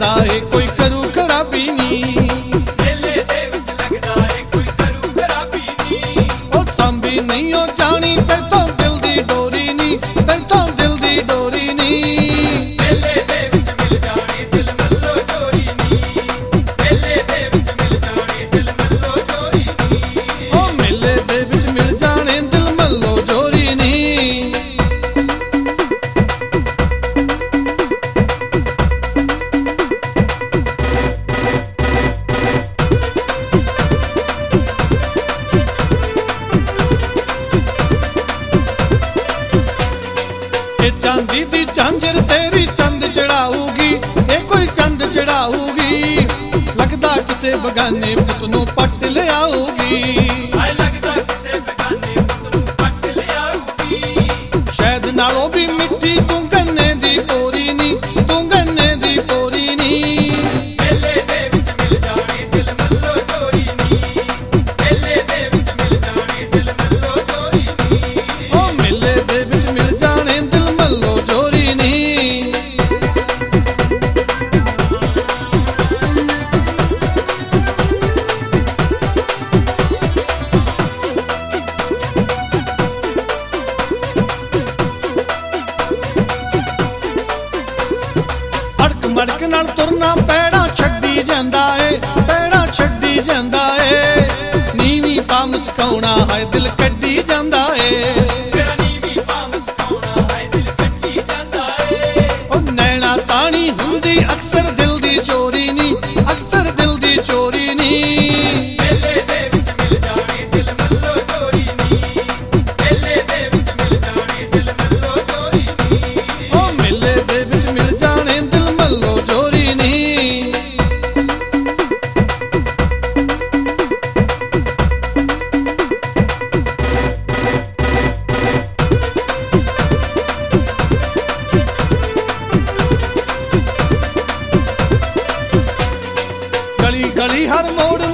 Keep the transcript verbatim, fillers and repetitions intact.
ਲੱਗਦਾ ਏ ਕੋਈ ਕਰੂ ਖਰਾਬੀ ਨੀ। ਮੇਲੇ ਦੇ ਵਿੱਚ ਲੱਗਦਾ ਏ ਕੋਈ ਕਰੂ ਖਰਾਬੀ ਨੀ। ਉਹ ਸਾਂਭੀ ਨਹੀਂ ਉਹ ਜਾਣੀ ਤੈਥੋਂ ਦਿਲ ਦੀ ਡੋਰੀ ਨੀ, ਤੈਥੋਂ ਦਿਲ ਦੀ ਡੋਰੀ ਨੀ। ਮੇਲੇ ਦੇ ਵਿੱਚ ਮਿਲ ਜਾਣੇ ਦਿਲ ਮੱਲੋ ਚੋਰੀ ਨੀ। ਮੇਲੇ ਦੇ ਵਿੱਚ ਮਿਲ ਜਾਣੇ ਦਿਲ ਮੱਲੋ ਚੋਰੀ ਨੀ। ਉਹ ਮੇਲੇ ਦੇ ਵਿੱਚ ਮਿਲ ਜਾਣੇ ਦਿਲ ਮੱਲੋ ਜੋਰੀ ਨੀ। ਇਹ ਚਾਂਦੀ ਦੀ ਝਾਂਜਰ ਤੇਰੀ ਚੰਦ ਚੜਾਊਗੀ, ਇਹ ਕੋਈ ਚੰਦ ਚੜਾਊਗੀ। ਲੱਗਦਾ ਕਿਸੇ ਬਗਾਨੇ ਪੁੱਤ ਨੂੰ ਪੱਟ ਲਿਆਊਗੀ। ਹਾਏ ਲੱਗਦਾ ਕਿਸੇ ਬੇਗਾਨੇ ਪੁੱਤ ਨੂੰ ਪੱਟ ਲਿਆਊਗੀ। ਸ਼ਾਇਦ ਨਾਲੋਂ ਵੀ ਮਿੱਠੀ ਤੂੰ ਗੰਨੇ ਦੀ ਪੋਰੀ ਨੀ, ਤੂੰ ਗੰਨੇ ਦੀ ਪੋਰੀ ਨੀ। ਮੇਲੇ ਦੇ ਵਿੱਚ ਮਿਲ ਜਾਣੇ ਦਿਲ ਮੱਲੋ ਚੋਰੀ ਨੀ। ਮੇਲੇ ਦੇ ਵਿੱਚ ਮਿਲ ਜਾਣੇ ਦਿਲ ਮੱਲੋ ਚੋਰੀ ਨੀ। ਉਹ ਮੇਲੇ ਦੇ ਵਿੱਚ ਮਿਲ ਜਾਣੇ ਦਿਲ ਮੱਲੋ ਜੋਰੀ ਨੀ। ਅੜਕ ਮੜਕ ਨਾਲ ਤੁਰਨਾ ਪੈੜਾਂ ਛੱਡੀ ਜਾਂਦਾ ਏ, ਪੈੜਾਂ ਛੱਡੀ ਜਾਂਦਾ ਏ। ਨੀਵੀਂ ਪਾ ਮੁਸਕਾਉਣਾ ਹਾਏ ਦਿਲ ਕੱਢੀ ਜਾਂਦਾ ਏ। ਮੇਰਾ ਨੀਵੀਂ ਪਾ ਮੁਸਕਾਉਣਾ ਹਾਏ ਦਿਲ ਕੱਢੀ ਜਾਂਦਾ ਏ। ਉਹ ਨੈਣਾ ਤਾਣੀ ਹੁੰਦੀ ਅਕਸਰ ਦਿਲ ਦੀ ਚੋਰੀ ਨੀ, ਅਕਸਰ ਦਿਲ ਦੀ ਚੋਰੀ ਨੀ। ਮੇਲੇ ਦੇ ਵਿੱਚ ਮਿਲ ਜਾਣੇ ਦਿਲ ਮੱਲੋ ਚੋਰੀ ਨੀ। ਮੇਲੇ ਦੇ ਵਿੱਚ ਮਿਲ ਜਾਣੇ ਦਿਲ ਮੱਲੋ ਚੋਰੀ ਨੀ। ਉਹ ਮੇਲੇ ਦੇ ਵਿੱਚ ਮਿਲ ਜਾਣੇ ਦਿਲ ਮੱਲੋ ਜੋਰੀ ਨੀ। ਗਲੀ ਗਲੀ ਹਰ ਮੋੜ